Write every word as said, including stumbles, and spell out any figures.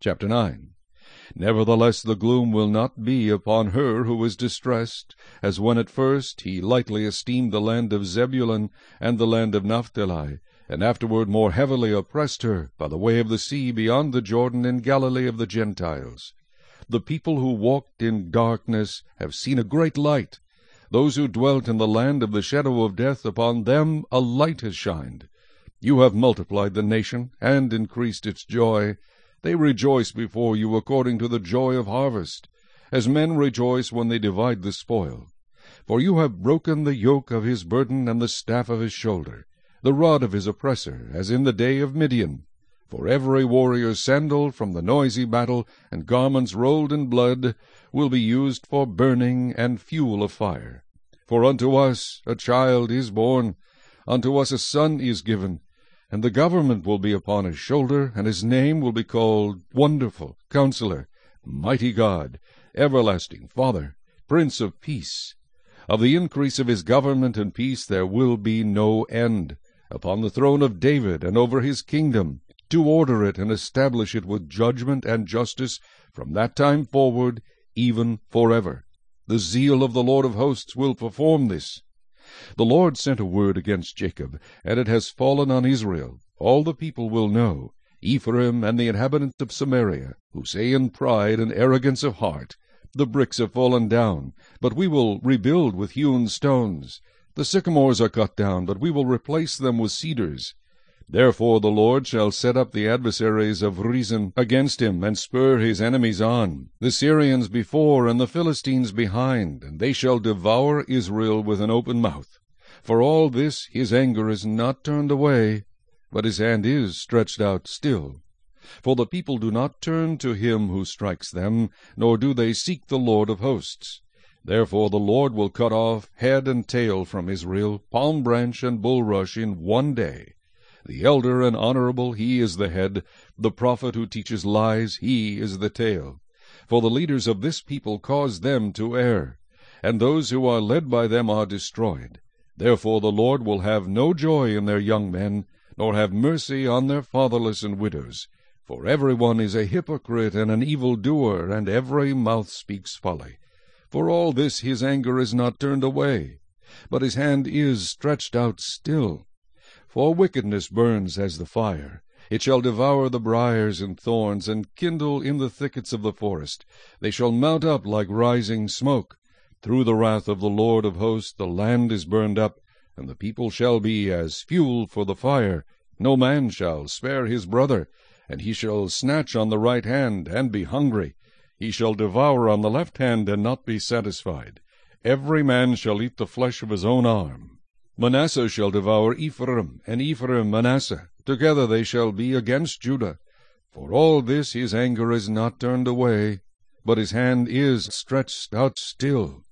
Chapter nine. Nevertheless the gloom will not be upon her who is distressed, as when at first he lightly esteemed the land of Zebulun and the land of Naphtali, and afterward more heavily oppressed her by the way of the sea beyond the Jordan in Galilee of the Gentiles. The people who walked in darkness have seen a great light. Those who dwelt in the land of the shadow of death, upon them a light has shined. You have multiplied the nation, and increased its joy. They rejoice before you according to the joy of harvest, as men rejoice when they divide the spoil. For you have broken the yoke of his burden and the staff of his shoulder, the rod of his oppressor, as in the day of Midian. For every warrior's sandal from the noisy battle, and garments rolled in blood, will be used for burning and fuel of fire. For unto us a child is born, unto us a son is given, and the government will be upon his shoulder, and his name will be called Wonderful, Counselor, Mighty God, Everlasting Father, Prince of Peace. Of the increase of his government and peace there will be no end, upon the throne of David and over his kingdom, to order it and establish it with judgment and justice from that time forward, even forever. The zeal of the Lord of hosts will perform this. The Lord sent a word against Jacob, and it has fallen on Israel. All the people will know, Ephraim and the inhabitants of Samaria, who say in pride and arrogance of heart, The bricks have fallen down, but we will rebuild with hewn stones. The sycamores are cut down, but we will replace them with cedars. Therefore the Lord shall set up the adversaries of Rezin against him, and spur his enemies on, the Syrians before, and the Philistines behind, and they shall devour Israel with an open mouth. For all this his anger is not turned away, but his hand is stretched out still. For the people do not turn to him who strikes them, nor do they seek the Lord of hosts. Therefore the Lord will cut off head and tail from Israel, palm branch and bulrush in one day. The elder and honorable, he is the head. The prophet who teaches lies, he is the tail. For the leaders of this people cause them to err, and those who are led by them are destroyed. Therefore the Lord will have no joy in their young men, nor have mercy on their fatherless and widows. For every one is a hypocrite and an evildoer, and every mouth speaks folly. For all this his anger is not turned away, but his hand is stretched out still. For wickedness burns as the fire. It shall devour the briers and thorns, and kindle in the thickets of the forest. They shall mount up like rising smoke. Through the wrath of the Lord of hosts the land is burned up, and the people shall be as fuel for the fire. No man shall spare his brother, and he shall snatch on the right hand, and be hungry. He shall devour on the left hand, and not be satisfied. Every man shall eat the flesh of his own arm. Manasseh shall devour Ephraim, and Ephraim Manasseh. Together they shall be against Judah. For all this his anger is not turned away, but his hand is stretched out still.